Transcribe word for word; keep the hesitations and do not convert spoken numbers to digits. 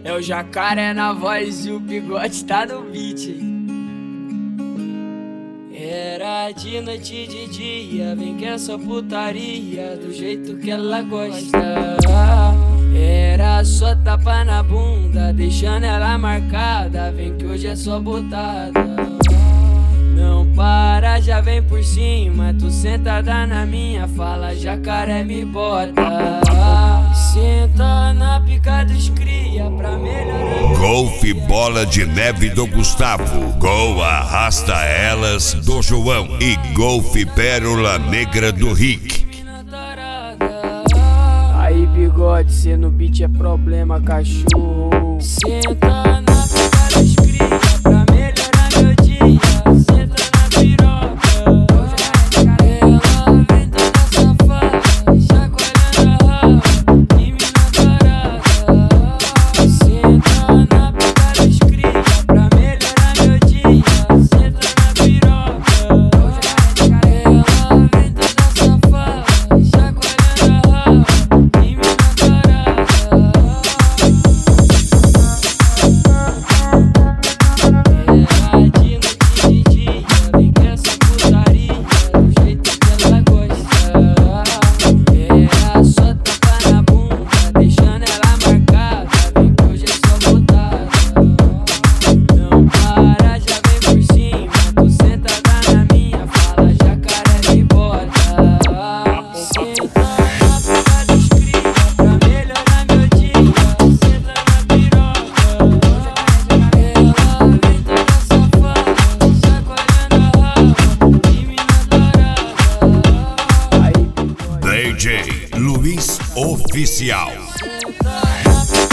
É o jacaré na voz e o bigode tá no beat. Era de noite e de dia, vem que essa putaria do jeito que ela gosta. Era só tapa na bunda, deixando ela marcada, vem que hoje é só botada. Não para, já vem por cima, tu sentada na minha fala, jacaré me bota. Senta na pica dos cria pra melhorar. Golfe Bola de Neve do Gustavo, Gol Arrasta Elas do João e Golfe Pérola Negra do Rick. Aí bigode, cê no beat é problema, cachorro. Senta na pica dos cria pra melhorar meu dia. Senta na piroca, ela vem toda safada, chacoalhando a raba, e mina tarada. Senta na pica dos cria pra melhorar meu dia. Senta na piroca, ela vem toda safada, chacoalhando a raba, e mina tarada. Era de noite e de dia, vem que essa putaria do jeito que ela gosta. Era só tapa na bunda, deixando ela marcada, vem que hoje é só botada. Não para, já vem por cima, tu sentada na minha fala, jacaré me bota. Senta na pica dos cria pra melhorar meu dia. Senta na piroca, ela vem toda safada, chacoalhando a raba, e mina tarada. Aí, D J Luiz Oficial. senta na pica